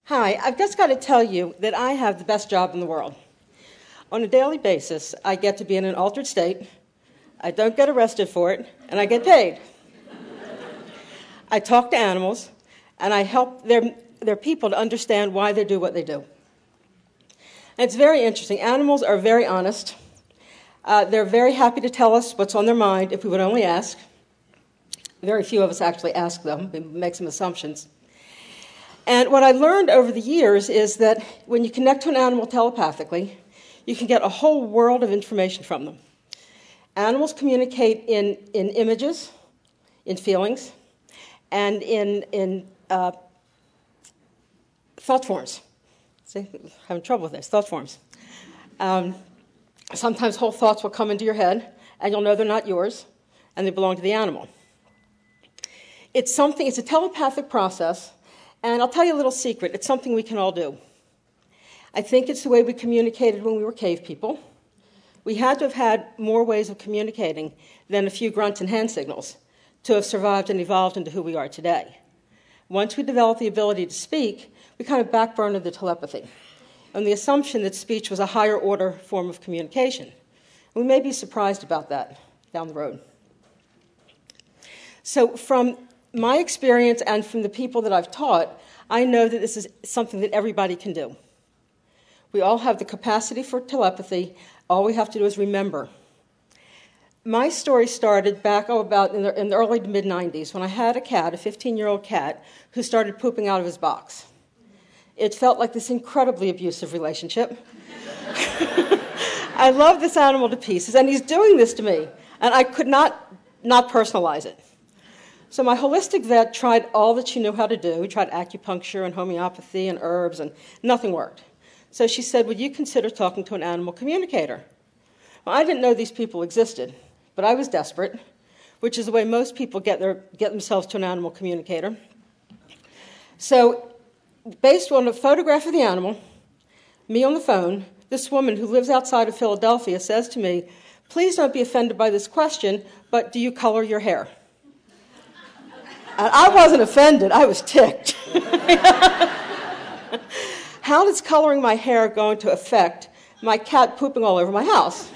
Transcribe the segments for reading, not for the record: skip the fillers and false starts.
Hi, I've just got to tell you that I have the best job in the world. On a daily basis, I get to be in an altered state, I don't get arrested for it, and I get paid. I talk to animals, and I help their people to understand why they do what they do. And it's very interesting. Animals are very honest. They're very happy to tell us what's on their mind if we would only ask. Very few of us actually ask them. We make some assumptions. And what I learned over the years is that when you connect to an animal telepathically, you can get a whole world of information from them. Animals communicate in images, in feelings, and in thought forms. See, I'm having trouble with this, thought forms. Sometimes whole thoughts will come into your head, and you'll know they're not yours, and they belong to the animal. It's a telepathic process. And I'll tell you a little secret. It's something we can all do. I think it's the way we communicated when we were cave people. We had to have had more ways of communicating than a few grunts and hand signals to have survived and evolved into who we are today. Once we developed the ability to speak, we kind of backburned the telepathy on the assumption that speech was a higher order form of communication. And we may be surprised about that down the road. So from my experience and from the people that I've taught, I know that this is something that everybody can do. We all have the capacity for telepathy. All we have to do is remember. My story started back about in the early to mid-'90s when I had a cat, a 15-year-old cat, who started pooping out of his box. It felt like this incredibly abusive relationship. I love this animal to pieces, and he's doing this to me, and I could not personalize it. So my holistic vet tried all that she knew how to do. We tried acupuncture and homeopathy and herbs, and nothing worked. So she said, would you consider talking to an animal communicator? Well, I didn't know these people existed, but I was desperate, which is the way most people get themselves to an animal communicator. So based on a photograph of the animal, me on the phone, this woman who lives outside of Philadelphia says to me, please don't be offended by this question, but do you color your hair? And I wasn't offended, I was ticked. How is coloring my hair going to affect my cat pooping all over my house?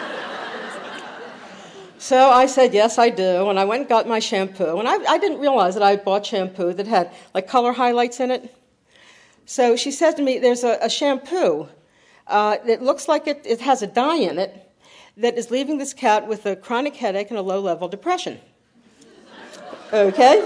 So I said, yes, I do, and I went and got my shampoo. And I didn't realize that I had bought shampoo that had like color highlights in it. So she said to me, there's a shampoo that looks like it has a dye in it that is leaving this cat with a chronic headache and a low-level depression. Okay?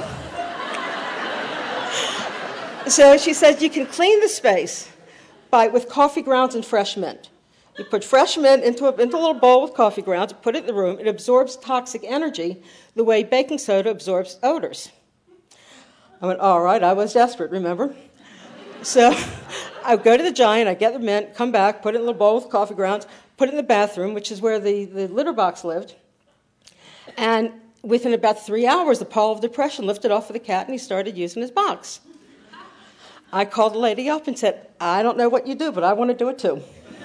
So she says you can clean the space with coffee grounds and fresh mint. You put fresh mint into a little bowl with coffee grounds, put it in the room, it absorbs toxic energy the way baking soda absorbs odors. I went, all right, I was desperate, remember? So I go to the Giant, I get the mint, come back, put it in a little bowl with coffee grounds, put it in the bathroom, which is where the litter box lived, and within about 3 hours, the pall of depression lifted off of the cat, and he started using his box. I called the lady up and said, I don't know what you do, but I want to do it too.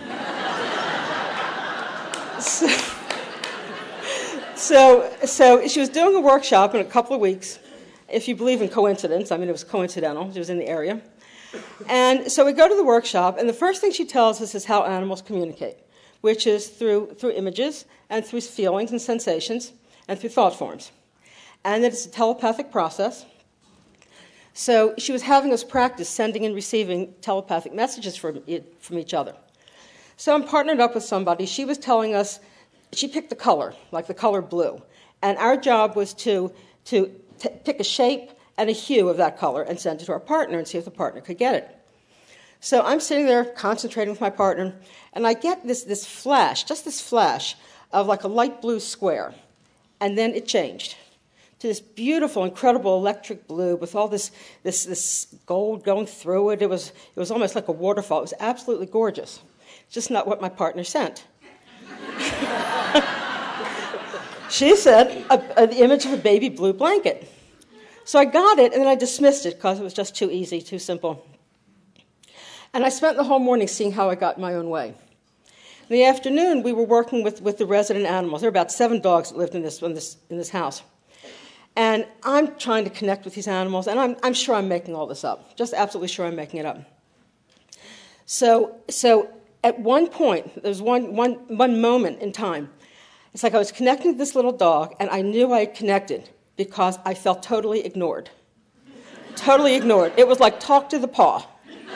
So she was doing a workshop in a couple of weeks. If you believe in coincidence, I mean, it was coincidental. She was in the area. And so we go to the workshop, and the first thing she tells us is how animals communicate, which is through images and through feelings and sensations, and through thought forms. And that it's a telepathic process. So she was having us practice sending and receiving telepathic messages from each other. So I'm partnered up with somebody. She was telling us, she picked the color, like the color blue. And our job was to pick a shape and a hue of that color and send it to our partner and see if the partner could get it. So I'm sitting there concentrating with my partner, and I get this flash, just this flash of like a light blue square. And then it changed to this beautiful, incredible electric blue with all this gold going through it. It was almost like a waterfall. It was absolutely gorgeous. Just not what my partner sent. She said an image of a baby blue blanket. So I got it, and then I dismissed it because it was just too easy, too simple. And I spent the whole morning seeing how I got my own way. In the afternoon, we were working with the resident animals. There were about 7 dogs that lived in this house. And I'm trying to connect with these animals, and I'm sure I'm making all this up, just absolutely sure I'm making it up. So at one point, there's one moment in time, it's like I was connecting to this little dog, and I knew I had connected because I felt totally ignored. Totally ignored. It was like talk to the paw.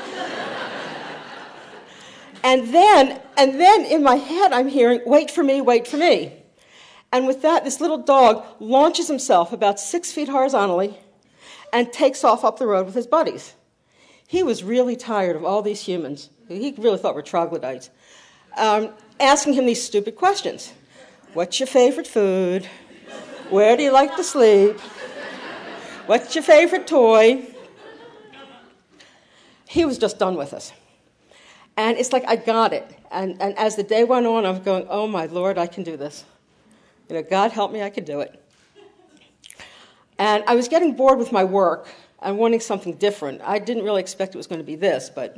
And then in my head, I'm hearing, wait for me, wait for me. And with that, this little dog launches himself about 6 feet horizontally and takes off up the road with his buddies. He was really tired of all these humans, who he really thought were troglodytes, asking him these stupid questions. What's your favorite food? Where do you like to sleep? What's your favorite toy? He was just done with us. And it's like I got it. And as the day went on, I was going, oh, my Lord, I can do this. God help me, I could do it. And I was getting bored with my work and wanting something different. I didn't really expect it was going to be this, but...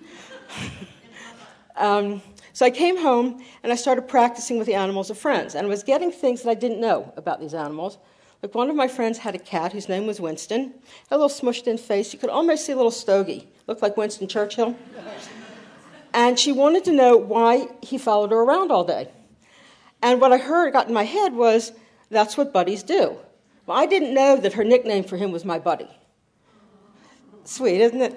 So I came home, and I started practicing with the animals of friends, and I was getting things that I didn't know about these animals. Like one of my friends had a cat whose name was Winston, a little smushed-in face. You could almost see a little stogie. Looked like Winston Churchill. And she wanted to know why he followed her around all day. And what I got in my head was, that's what buddies do. Well, I didn't know that her nickname for him was my buddy. Sweet, isn't it?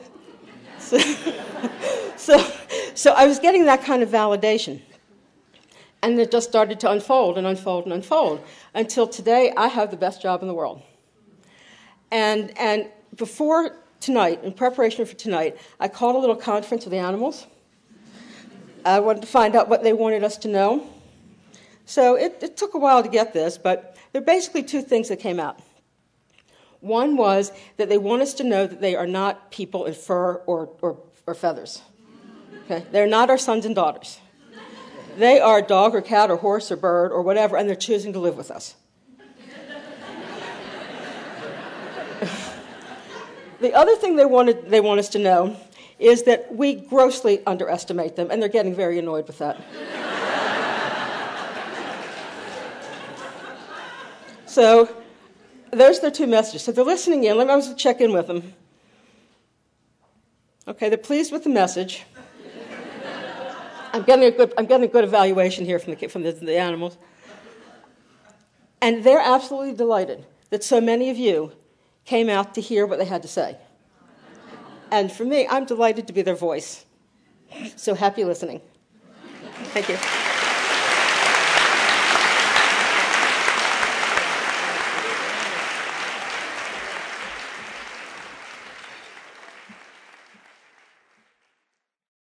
So I was getting that kind of validation. And it just started to unfold and unfold and unfold until today I have the best job in the world. And before tonight, in preparation for tonight, I called a little conference with the animals. I wanted to find out what they wanted us to know. So it took a while to get this, but there are basically two things that came out. One was that they want us to know that they are not people in fur or feathers. Okay? They're not our sons and daughters. They are a dog or cat or horse or bird or whatever, and they're choosing to live with us. The other thing they want us to know is that we grossly underestimate them, and they're getting very annoyed with that. So those are their two messages. So they're listening in. Let me also check in with them. Okay, they're pleased with the message. I'm getting a good evaluation here from the animals. And they're absolutely delighted that so many of you came out to hear what they had to say. And for me, I'm delighted to be their voice. So happy listening. Thank you.